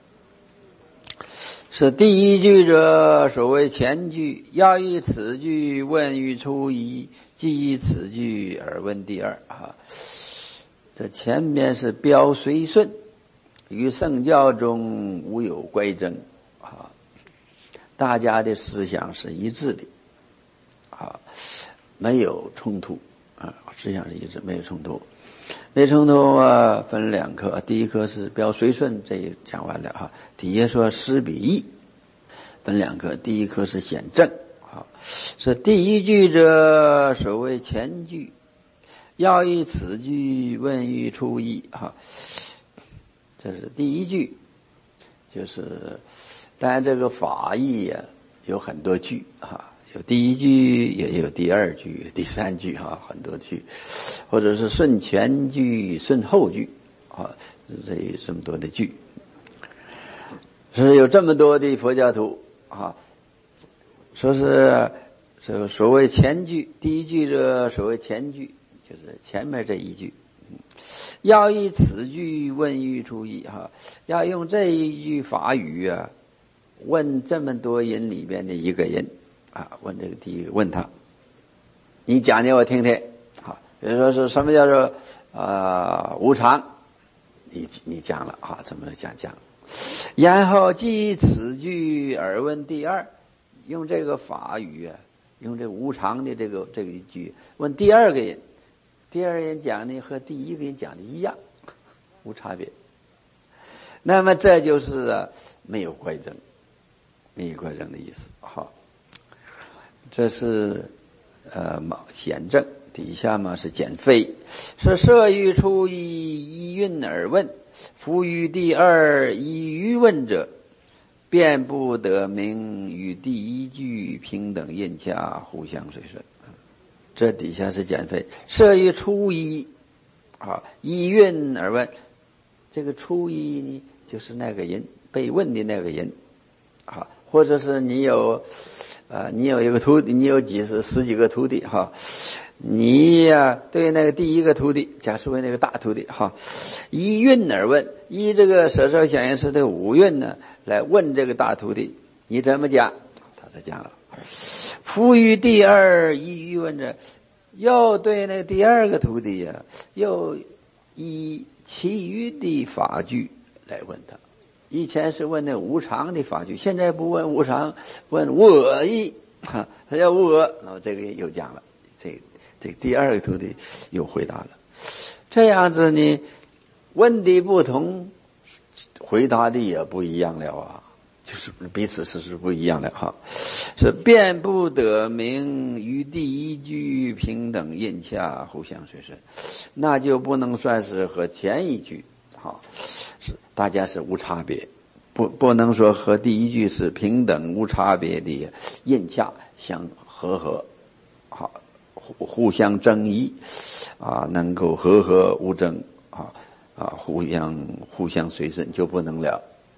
是第一句者，所谓前句，要以此句问于初一，即以此句而问第二啊。这前面是标随顺，于圣教中无有乖争啊，大家的思想是一致的啊，没有冲突啊，思想是一致，没有冲突。没冲突啊，分两科，第一科是标随顺，这也讲完了哈。底下说施比义，分两科，第一科是显正啊，是第一句者，所谓前句。要以此句问于初一哈，这是第一句，就是当然这个法义呀、啊、有很多句哈，有第一句也有第二句、第三句哈，很多句，或者是顺前句、顺后句啊，这有这么多的句，是有这么多的佛教徒啊，说是这个所谓前句，第一句的所谓前句。就是前面这一句，要以此句问于初一哈，要用这一句法语啊，问这么多人里边的一个人啊，问这个第一个问他，你讲讲我听听，好，比如说是什么叫做呃无常，你你讲了啊，怎么讲讲，然后即此句而问第二，用这个法语啊，用这个无常的这个这个一句问第二个人。第二人讲的和第一个人讲的一样，无差别。那么这就是、啊、没有乖争，没有乖争的意思。好，这是呃显正，底下嘛是减非，是设于初一依韵而问，夫于第二依于问者，便不得名与第一句平等印洽，互相随顺。这底下是减非，设于初一啊，依韵而问。这个初一呢，就是那个人被问的那个人啊，或者是你有呃，你有一个徒弟，你有几十十几个徒弟哈，你呀、啊、对那个第一个徒弟，假设为那个大徒弟哈，依韵而问，依这个舍受想行识的五蕴呢来问这个大徒弟，你怎么讲？他就讲了。夫于第二依于问者，又对那第二个徒弟呀、啊，又以其余的法句来问他。以前是问那无常的法句，现在不问无常，问无我义，哈，他叫无我。那么这个又讲了，这这第二个徒弟又回答了。这样子呢，问的不同，回答的也不一样了啊。就是彼此是是不一样的哈，是便不得名与第一句平等印洽，互相随顺，那就不能算是和前一句哈，是大家是无差别，不不能说和第一句是平等无差别的印洽相和合，好互互相争议啊，能够和合无争啊啊，互相互相随顺就不能了。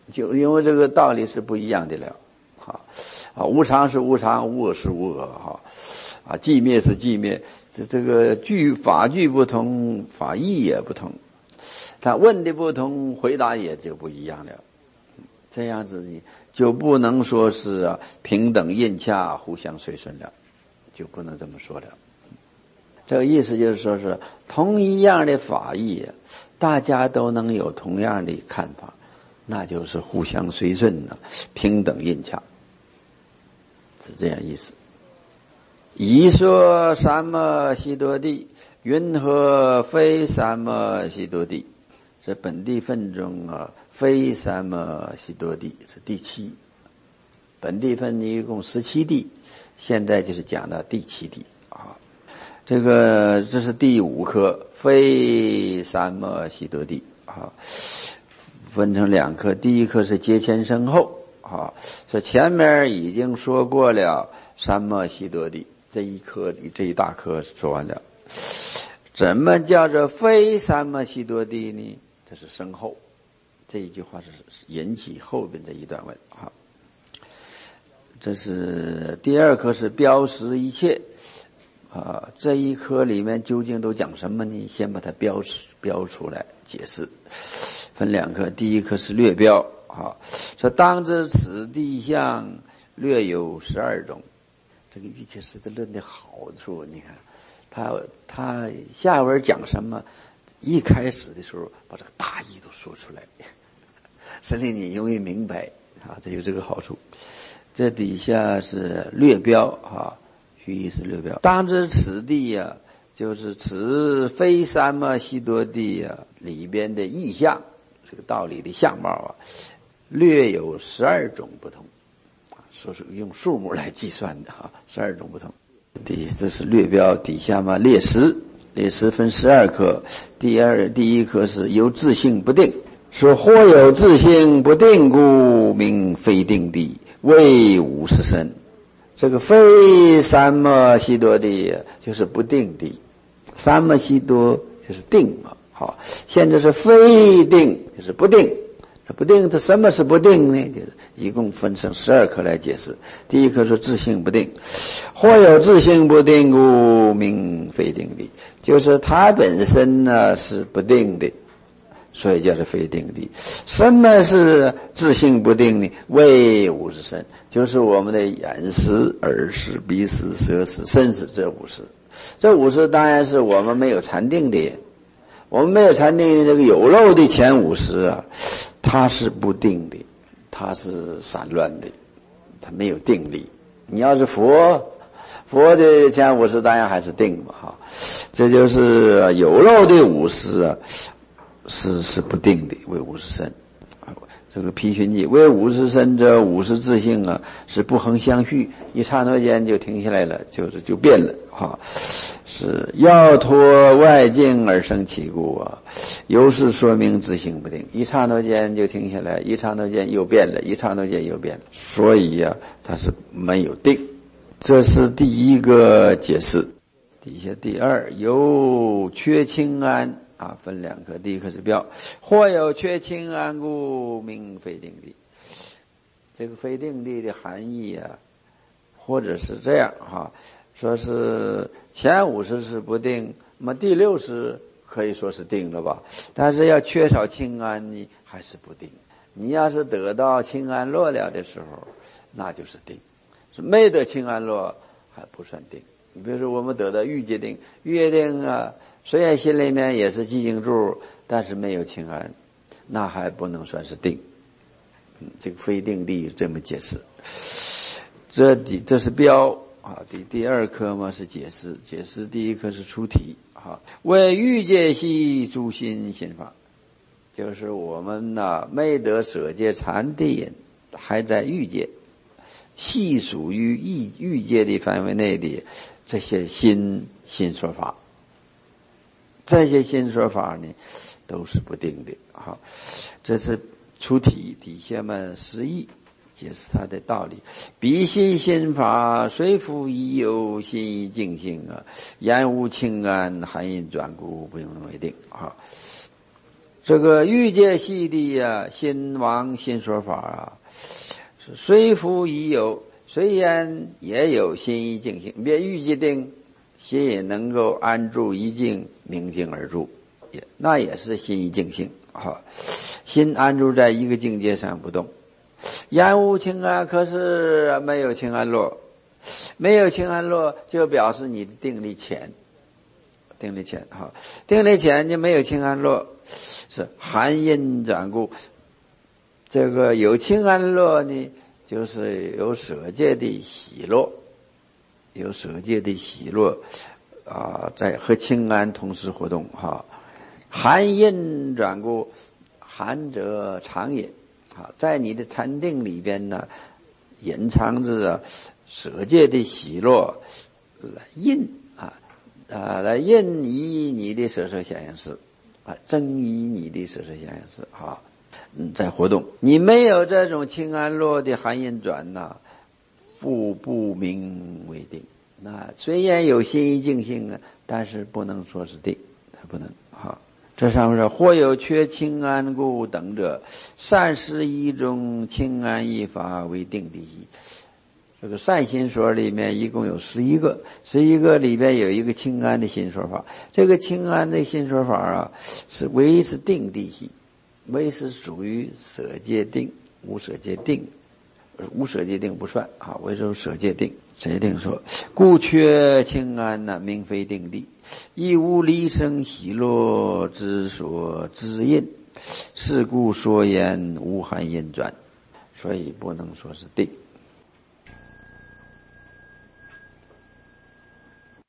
就因为这个道理是不一样的了。好啊，无常是无常，无我是无我，哈啊，寂灭是寂灭，这这个句法句不同，法义也不同，他问的不同，回答也就不一样了。这样子就不能说是啊平等应洽，互相随顺了，就不能这么说了。这个意思就是说是同一样的法义，大家都能有同样的看法，那就是互相随顺的，平等应洽，是这样意思。一说三摩悉多地，云何非三摩悉多地？这本地分中啊，非三摩悉多地是第七。本地分一共十七地，现在就是讲到第七地啊。这个这是第五科，非三摩悉多地啊，分成两科。第一科是节前生后啊，说前面已经说过了三摩悉多地这一科，这一大科说完了。怎么叫做非三摩悉多地呢？这是生后，这一句话是引起后边这一段文啊。这是第二科是标识一切啊，这一科里面究竟都讲什么呢？先把它标标出来解释。分两科，第一科是略标啊，说当知此地相略有十二种。这个瑜伽师的论的好处，你看他他下文讲什么，一开始的时候把这个大意都说出来，使令你容易明白啊，这有这个好处。这底下是略标啊，寓意是略标。当知此地呀、啊，就是此非三摩悉多地呀、啊、里边的意象，这个道理的相貌啊，略有十二种不同，说是用数目来计算的啊，十二种不同。第这是略标，底下嘛列识，列识分十二科。第二第一科是由自性不定，说或有自性不定故，名非定地。为无实身，这个非三摩悉多地就是不定地，三摩悉多就是定嘛。好，现在是非定，就是不定。这不定，它什么是不定呢？就是一共分成十二科来解释。第一科说自性不定，或有自性不定故，名非定地，就是它本身呢是不定的。所以叫做非定地。什么是自性不定呢？为五识身，就是我们的眼识、耳识、鼻识、舌识、身识这五识。这五识当然是我们没有禅定的，我们没有禅定的这个有漏的前五识啊，它是不定的，它是散乱的，它没有定力。你要是佛，佛的前五识当然还是定嘛，哈，这就是有漏的五识啊。是是不定的，为五识身。这个批寻记为五识身者，五识自性啊是不恒相续，一刹那间就停下来了，就是就变了哈。是要脱外境而生其故啊，由是说明自性不定，一刹那间就停下来，一刹那间又变了，一刹那间又变了，所以呀、啊，它是没有定。这是第一个解释。底下第二，由缺清安。啊，分两科，第一科是标，或有缺清安故，名非定地。这个非定地的含义啊，或者是这样哈，说是前五识是不定，那么第六识可以说是定了吧？但是要缺少清安呢，还是不定。你要是得到清安乐了的时候，那就是定；是没得清安乐还不算定。你比如说我们得到欲界定，欲界定啊，虽然心里面也是寂静住，但是没有清安，那还不能算是定。嗯，这个非定地这么解释。这第这是标啊，第第二科嘛是解释，解释第一科是出题啊。为欲界系诸心心法，就是我们呐、啊、没得舍界禅定，还在欲界，系属于欲欲界的范围内的。这些新新说法，这些新说法呢，都是不定的。好，这是出题，底下嘛释义解释它的道理。彼新心法，虽复已有心意净性啊，言无清安，含因转故，不用为定。好， 这个欲界系的啊，心王心说法啊，是虽复已有，虽然也有心意静性，别欲界定，心也能够安住一境，明静而住，也那也是心意静性啊，心安住在一个境界上不动。言无清安，可是没有清安乐，没有清安乐，就表示你的定力浅，定力浅哈，定力浅就没有清安乐，是含因转故。这个有清安乐呢，就是有舍戒的喜乐，有舍戒的喜乐啊，在和清安同时活动哈。含因转故，含者常也。好，在你的禅定里边呢，隐藏着舍戒的喜乐，来印啊啊，来印依你的舍舍相应识啊，增依你的舍舍相应识啊，嗯，在活动。你没有这种清安乐的含印转呐，复不名为定。那虽然有心意静性啊，但是不能说是定，它不能哈。这上面说，或有缺清安故等者，善施一种清安一法为定第一。这个善心说里面一共有十一个，十一个里边有一个清安的心说法。这个清安的心说法啊，是唯是定第一，唯是属于舍戒定，无舍戒定，无舍戒定不算啊，唯是舍戒定。舍戒定说，故缺清安呢，名非定地。亦无离生喜乐之所知印，是故说言无含印转，所以不能说是定。